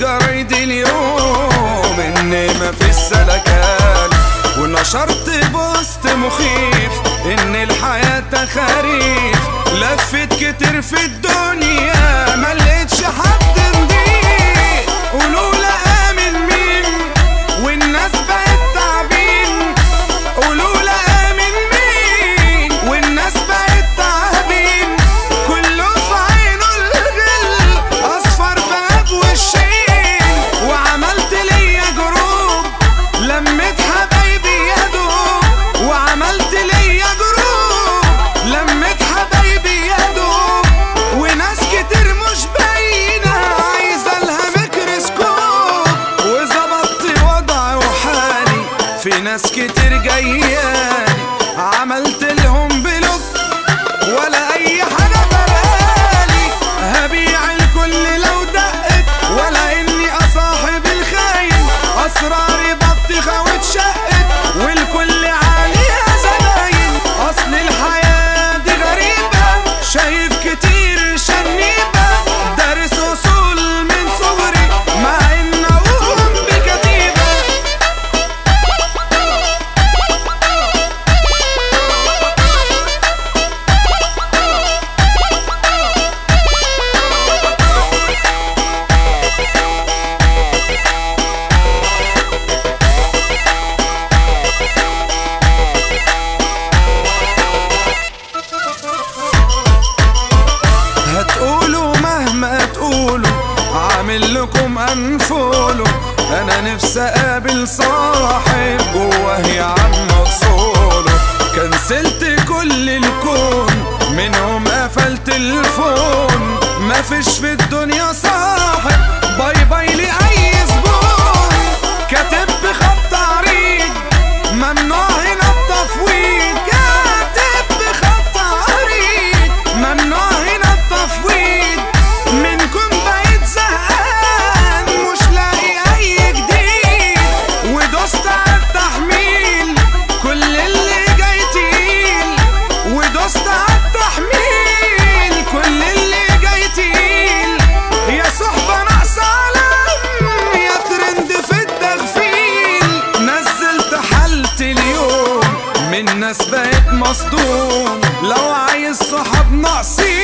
الجرايد اليوم ان مفيش سلكان، ونشرت بوست مخيف ان الحياة تخاريف. لفت كتير في الدنيا ملقتش حد نضيف، قولوا لا من مين والناس بقت تعبين، قولوا لا من مين والناس بقت تعبين. كله في عينه الغل اصفر بقى بوشين، وعملت ليا جروب لميت حبايبي يا دوب، وعملت ليا جروب لميت حبايبي يا دوب. وناس كتير مش باينه عايزه لها ميكروسكوب، وظبطت وضعي وحالي في ناس كتير جايالي عملت لهم بلوك ولا اي حاجه فرقالي. هبيع الكل لو دقت ولا اني اصاحب الخاين، اسراري بطيخه واتشقت والكل عليها زباين. اصل الحياه دي غريبه شايف كتير شنيبه، دارس اصول من صغري مع ان اقوم بكتيبه. هتقولوا مهما تقولوا عامل لكم انفولو، انا نفسي اقابل صاحب جواه يا عم اصوله. كنسلت كل الكون منهم قفلت الفون، مفيش في الدنيا صاحب باي باي لاي زبون. كاتب بخط عريض ممنوع هنا التفويض، كاتب بخط عريض ممنوع هنا التفويض. منكم بقيت زهقان مش لاقي اي جديد، ودوست على التحميل كل اللي جاي تقيل، ودوست على التحميل كل اللي جاي تقيل. يا صحبة ناقصة علم يا ترند في التغفيل، نزلت حالتي اليوم من ناس بقت مصدوم. لو عايز صحاب ناقصين